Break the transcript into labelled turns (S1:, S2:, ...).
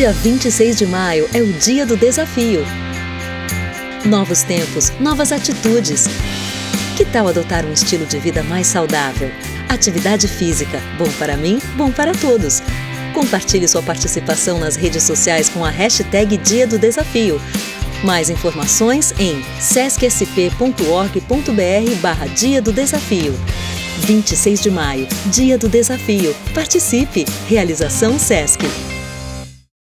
S1: Dia 26 de maio é o Dia do Desafio. Novos tempos, novas atitudes. Que tal adotar um estilo de vida mais saudável? Atividade física, bom para mim, bom para todos. Compartilhe sua participação nas redes sociais com a hashtag Dia do Desafio. Mais informações em sescsp.org.br/Dia do Desafio. 26 de maio, Dia do Desafio. Participe! Realização Sesc.